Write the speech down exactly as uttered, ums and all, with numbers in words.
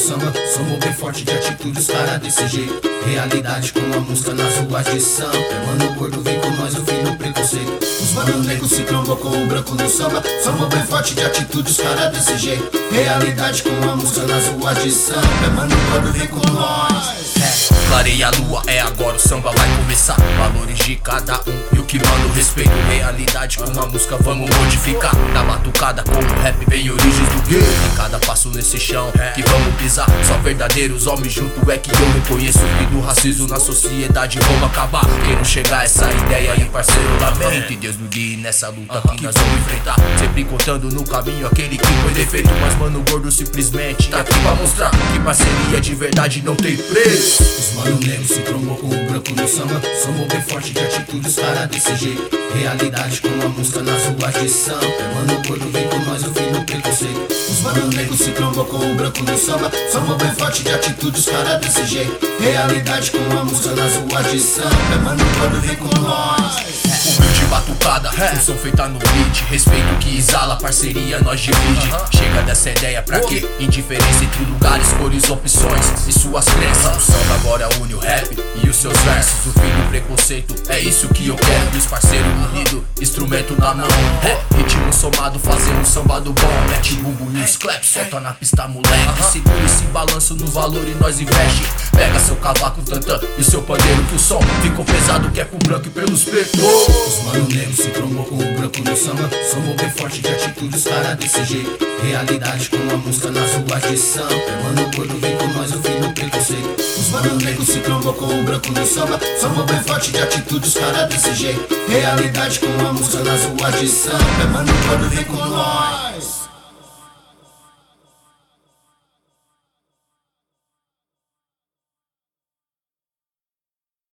samba, somos bem forte de atitude, os caras desse jeito. Realidade com a música nas ruas de Sampa. Mano gordo vem com nós, o fim do preconceito. Os mano negro se trombou com o branco no samba. Somos bem forte de atitude, os caras desse jeito. Realidade com a música nas ruas de Sampa. Mano gordo vem com nós. É, clareia a lua, é agora, o samba vai começar. Valores de cada um e o que manda o respeito. Realidade com a música, vamos modificar. Na batucada com o rap vem origens do gueto. Em cada passo nesse chão que vamos pisar. Só verdadeiros homens junto é que eu reconheço. E do racismo na sociedade vamos acabar. Quem não chegar a essa ideia aí, parceiro, lamento. E Deus me guie nessa luta que nós vamos enfrentar. Sempre contando no caminho aquele que foi defeito. Mas mano gordo simplesmente tá aqui pra mostrar que parceria de verdade não tem preço. Os mano negro se trombou com o branco no samba. Somos bem forte de atitude, os caras desse jeito. Realidade com a música nas ruas de Sampa. Mano gordo vem com nós, o fim do preconceito. Os mano negro se trombou com o branco no samba. Somos bem forte de atitude, os caras desse jeito. Realidade com a música nas ruas de Sampa. Mano gordo vem com nós. Humilde batucada, função feita no beat. Respeito que exala, parceria nós divide. Chega dessa ideia pra quê? Indiferença entre lugares, cores, opções e suas crenças. O samba agora une o rap e os seus versos. O fim do preconceito, é isso que eu quero. E os parceiros unidos, instrumento na mão. É, ritmo somado, fazer um samba do bom. Mete bumbo e os claps, solta na pista moleque. Segura esse balanço no valor e nós investe. Pega seu cavaco, tantã e o seu pandeiro, que o som ficou pesado, que é pro branco e pelos pretos. Os mano negro se trombou com o branco no samba. Somos bem forte de atitude, os caras desse jeito. Realidade com a música nas ruas de Sampa. Mano gordo vem com nós, o fim do preconceito. Os mano negro se trombou com o branco no samba. Somos bem forte de atitude, os caras desse jeito. Realidade com a música nas ruas de Sampa. Mano gordo vem com nós.